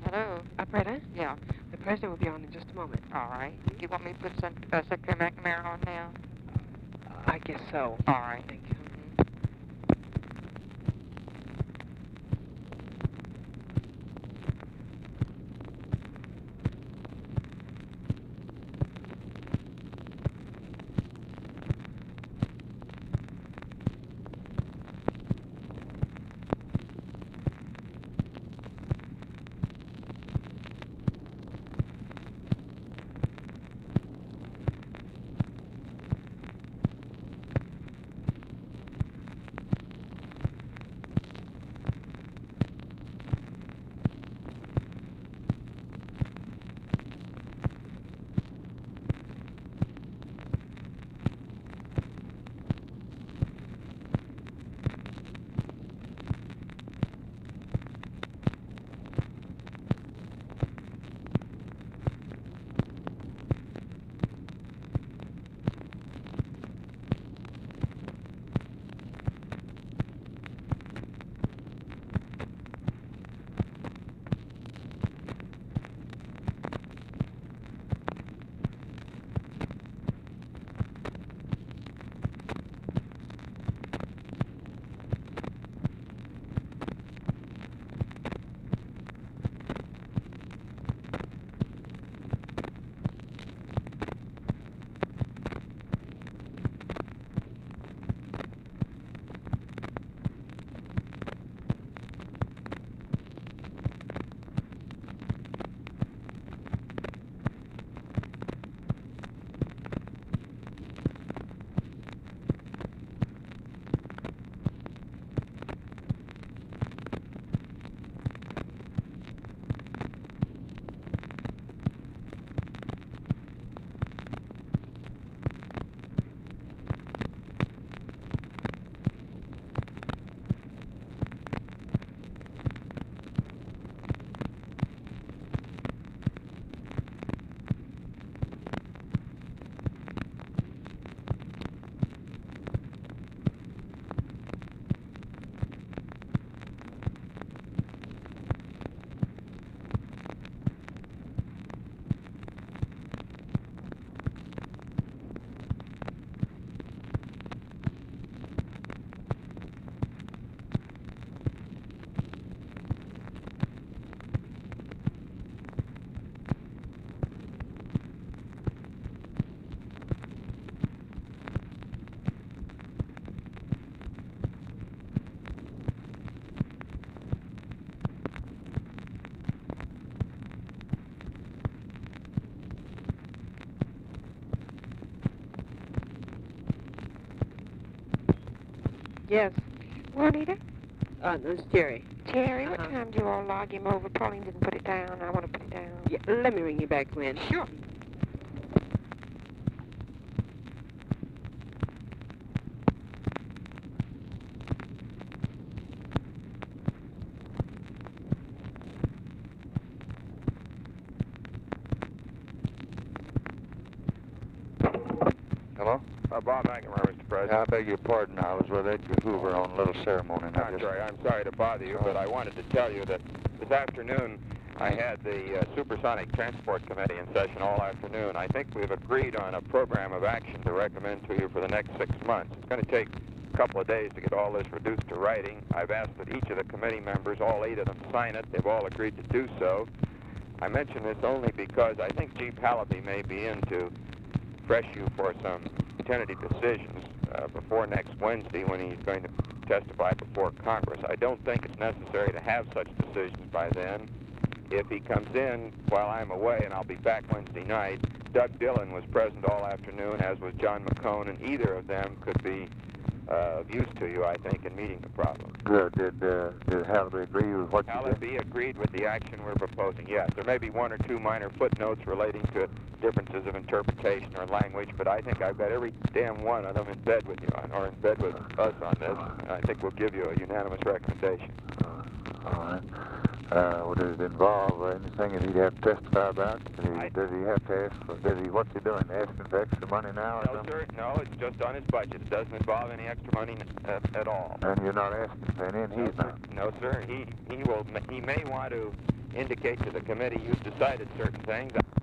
Hello? Operator? Yeah. The president will be on in just a moment. All right. You want me to put Secretary McNamara on now? I guess so. All right. Thank you. Yes. Juanita? It's Jerry. Terry, what Uh-huh. time do you all log him over? Pauline didn't put it down. I want to put it down. Yeah, let me ring you back, Gwen. Sure. Hello? Bob McNamara, Mr. President. I beg your pardon. I was with Edgar Hoover on a little ceremony. And I I'm just... sorry to bother you, but I wanted to tell you that this afternoon I had the Supersonic Transport Committee in session all afternoon. I think we've agreed on a program of action to recommend to you for the next 6 months. It's going to take a couple of days to get all this reduced to writing. I've asked that each of the committee members, all 8 of them, sign it. They've all agreed to do so. I mention this only because I think G. Pallaby may be in to press you for some tentative decisions before next Wednesday when he's going to testify before Congress. I don't think it's necessary to have such decisions by then. If he comes in while I'm away, and I'll be back Wednesday night, Doug Dillon was present all afternoon, as was John McCone, and either of them could be of use to you, I think, in meeting the problem. Good. Did Hallaby agree with what you did? Hallaby agreed with the action we're proposing, yes. There may be 1 or 2 minor footnotes relating to differences of interpretation or language, but I think I've got every damn one of them in bed with you, or in bed with us on this, and I think we'll give you a unanimous recommendation. All right. Would it involve anything that he'd have to testify about? Does he have to ask for, what's he doing, asking for extra money now or No, something? sir, no, it's just on his budget. It doesn't involve any extra money at all. And you're not asking for any, and he's not. No, sir, he may want to indicate to the committee you've decided certain things.